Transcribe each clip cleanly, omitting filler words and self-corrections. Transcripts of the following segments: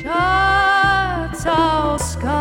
shuts our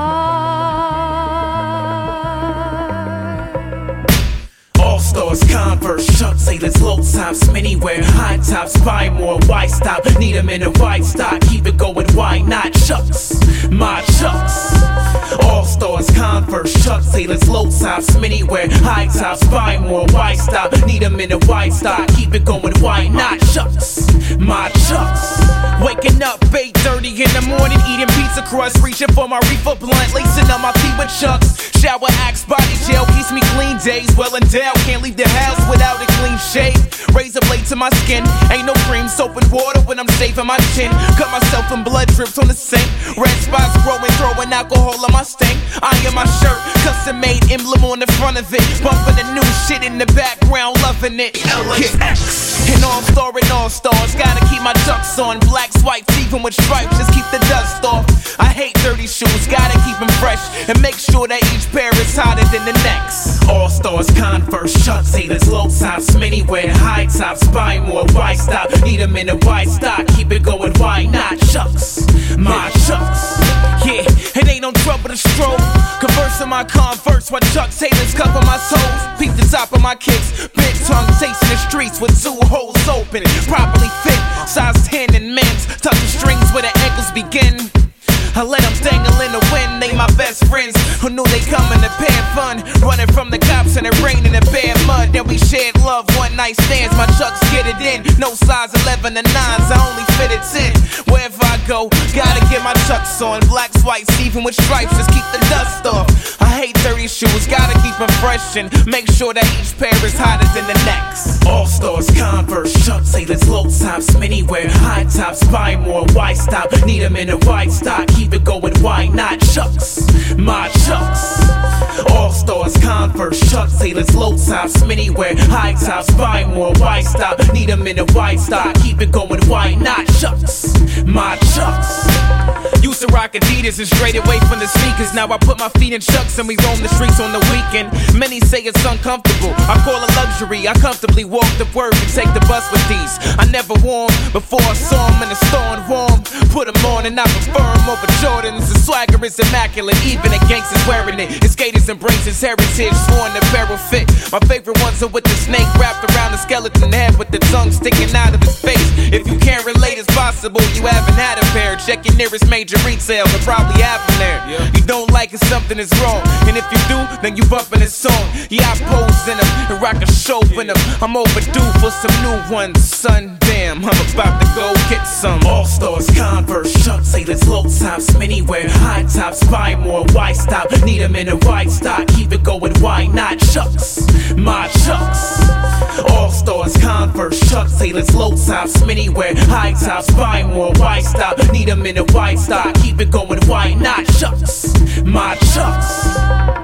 sky. All stars, Converse, Chucks, sailors, low tops, mini wear, high tops, buy more, why stop? Need 'em in a white stock, keep it going, why not? Chucks, my Chucks. All stars, Converse, Chucks, sailors, low tops, mini wear, high tops, buy more, why stop? Need 'em in a white stock, keep it going, why not? Chucks, my Chucks. Waking up 8:30 in the morning, eating pizza crust, reaching for my reefer blunt, lacing up my feet with Chucks. Shower, Axe, body gel, keeps me clean days, well endowed. Can't leave the house without a clean shave. Razor blade to my skin, ain't no cream, soap and water when I'm shaving my chin. Cut myself and blood drips on the sink. Red spots growing, throwing alcohol on my stink. Iron my shirt, custom made emblem on the front of it. Bumping the new shit in the background, loving it. LXX. And all-star and all-stars, gotta keep my Chucks on. Blacks, whites, even with stripes, just keep the dust off. I hate dirty shoes, gotta keep them fresh. And make sure that each pair is hotter than the next. All-stars, Converse, Chucks, haters, low tops, mini wear, high tops, buy more, why stop? Need 'em in a white stock, keep it going, why not? Chucks, my Chucks. Yeah, it ain't no trouble to stroll. Conversing my Converse while Chucks haters cover my soles. Peep the top of my kicks, big tongue chasing the streets with two holes open, properly fit, size 10 in men's. Tuck the strings where the ankles begin. I let them dangle in the wind, they my best friends who knew they coming to pay fun. Running from the cops in the rain and the bad mud. Then we shared love, one night stands, my Chucks get it in. No size 11 to 9s, I only fit it 10. Wherever I go, gotta get my Chucks on. Blacks, whites, even with stripes, just keep the dust off. I hate dirty shoes, gotta keep them fresh and make sure that each pair is hotter than the next. All stars, Converse, Chucks, sailors, low tops, mini wear, high tops, buy more, why stop? Need 'em in a white stock, keep it going, why not? Chucks, my Chucks. All stars, Converse, Chucks, sailors, low tops, mini wear, high tops, buy more, why stop? Need 'em in a white stock, keep it going, why not? Chucks, my Chucks. Used to rock Adidas and straight away from the sneakers. Now I put my feet in Chucks and we roam the streets on the weekend. Many say it's uncomfortable, I call it luxury. I comfortably walk to work and take the bus with these. I never wore 'em before I saw 'em in the store and warm. Put 'em on and I prefer 'em over Jordans. The swagger is immaculate, even the gangsters wearing it. His skaters embrace his heritage, sworn the barrel fit. My favorite ones are with the snake wrapped around the skeleton head with the tongue sticking out of his face. If you can't relate, it's possible you haven't had a pair. Check your nearest major retail, they probably have them there. You don't like it, something is wrong. And if you do, then you bumping this song. Yeah, I pose in them and rock a show in them. I'm overdue for some new ones, son. Damn, I'm about to go get some. All stars, Converse, Chucks, sailors, low tops, mini wear, high tops, buy more, why stop? Need 'em in a white stock, keep it going, why not? Chucks, my Chucks. All stars, Converse, Chucks, sailors, low tops, mini wear, high tops, buy more, why stop? Need 'em in a white stock, keep it going, why not? Chucks, my Chucks.